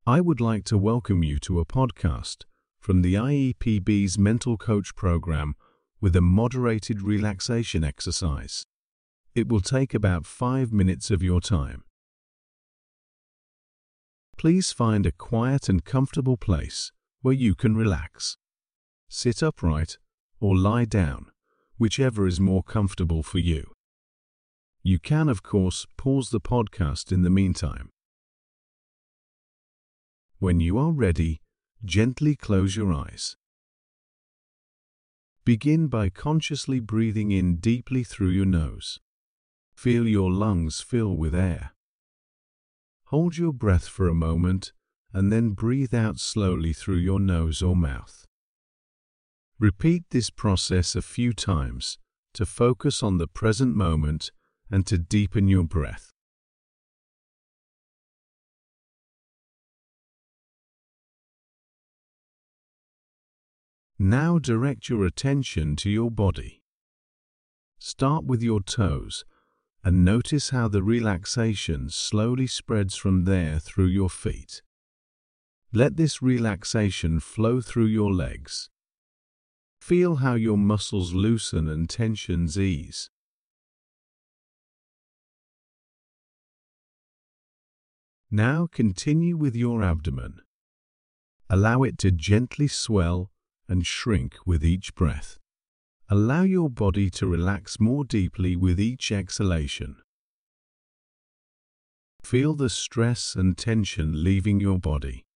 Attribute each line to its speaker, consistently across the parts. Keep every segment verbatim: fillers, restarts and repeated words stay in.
Speaker 1: I would like to welcome you to a podcast from the I E P B's Mental Coach program with a moderated relaxation exercise. It will take about five minutes of your time. Please find a quiet and comfortable place where you can relax. Sit upright or lie down, whichever is more comfortable for you. You can, of course, pause the podcast in the meantime. When you are ready, gently close your eyes. Begin by consciously breathing in deeply through your nose. Feel your lungs fill with air. Hold your breath for a moment and then breathe out slowly through your nose or mouth. Repeat this process a few times to focus on the present moment and to deepen your breath. Now direct your attention to your body. Start with your toes and notice how the relaxation slowly spreads from there through your feet. Let this relaxation flow through your legs. Feel how your muscles loosen and tensions ease. Now continue with your abdomen. Allow it to gently swell and shrink with each breath. Allow your body to relax more deeply with each exhalation. Feel the stress and tension leaving your body.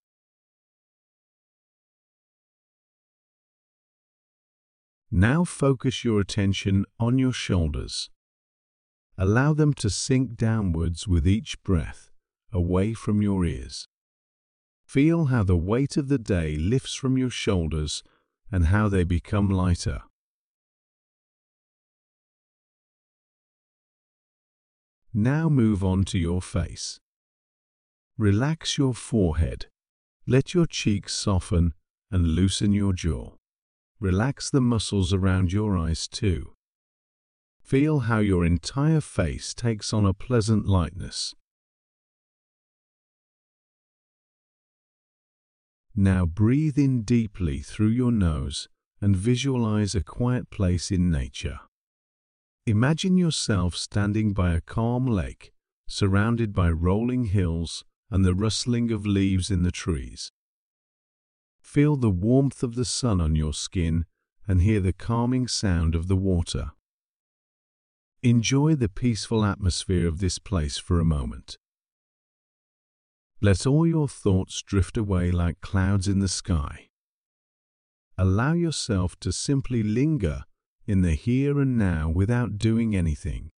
Speaker 1: Now focus your attention on your shoulders. Allow them to sink downwards with each breath, away from your ears. Feel how the weight of the day lifts from your shoulders and how they become lighter. Now move on to your face. Relax your forehead. Let your cheeks soften and loosen your jaw. Relax the muscles around your eyes too. Feel how your entire face takes on a pleasant lightness. Now breathe in deeply through your nose and visualize a quiet place in nature. Imagine yourself standing by a calm lake, surrounded by rolling hills and the rustling of leaves in the trees. Feel the warmth of the sun on your skin and hear the calming sound of the water. Enjoy the peaceful atmosphere of this place for a moment. Let all your thoughts drift away like clouds in the sky. Allow yourself to simply linger in the here and now without doing anything.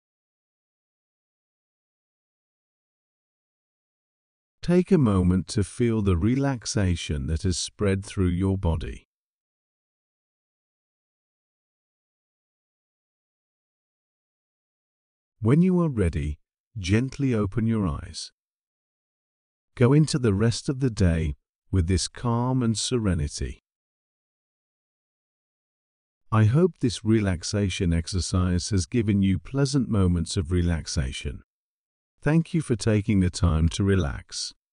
Speaker 1: Take a moment to feel the relaxation that has spread through your body. When you are ready, gently open your eyes. Go into the rest of the day with this calm and serenity. I hope this relaxation exercise has given you pleasant moments of relaxation. Thank you for taking the time to relax.